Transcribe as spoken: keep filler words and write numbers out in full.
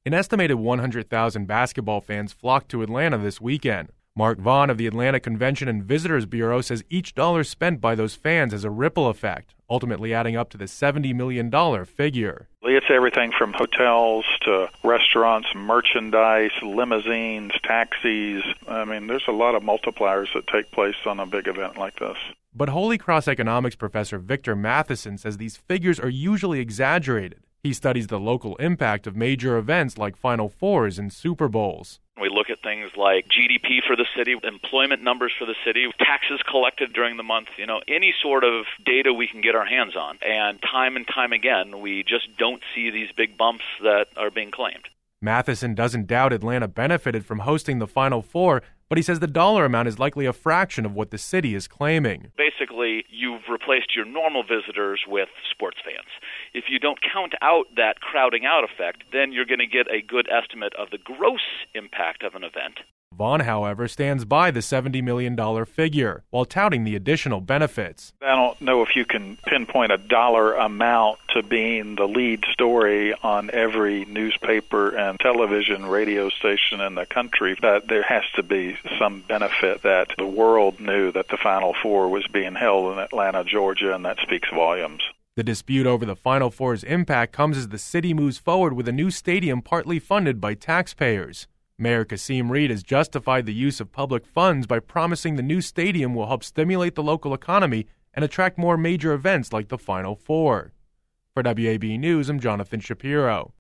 An estimated one hundred thousand basketball fans flocked to Atlanta this weekend. Mark Vaughn of the Atlanta Convention and Visitors Bureau says each dollar spent by those fans has a ripple effect, ultimately adding up to the seventy million dollars figure. It's everything from hotels to restaurants, merchandise, limousines, taxis. I mean, there's a lot of multipliers that take place on a big event like this. But Holy Cross economics professor Victor Matheson says these figures are usually exaggerated. He studies the local impact of major events like Final Fours and Super Bowls. We look at things like G D P for the city, employment numbers for the city, taxes collected during the month, you know, any sort of data we can get our hands on. And time and time again, we just don't see these big bumps that are being claimed. Matheson doesn't doubt Atlanta benefited from hosting the Final Four, but he says the dollar amount is likely a fraction of what the city is claiming. Basically, you've replaced your normal visitors with sports fans. If you don't count out that crowding out effect, then you're going to get a good estimate of the gross impact of an event. Vaughn, however, stands by the seventy million dollars figure, while touting the additional benefits. I don't know if you can pinpoint a dollar amount to being the lead story on every newspaper and television radio station in the country, but there has to be some benefit that the world knew that the Final Four was being held in Atlanta, Georgia, and that speaks volumes. The dispute over the Final Four's impact comes as the city moves forward with a new stadium partly funded by taxpayers. Mayor Kasim Reed has justified the use of public funds by promising the new stadium will help stimulate the local economy and attract more major events like the Final Four. For W A B News, I'm Jonathan Shapiro.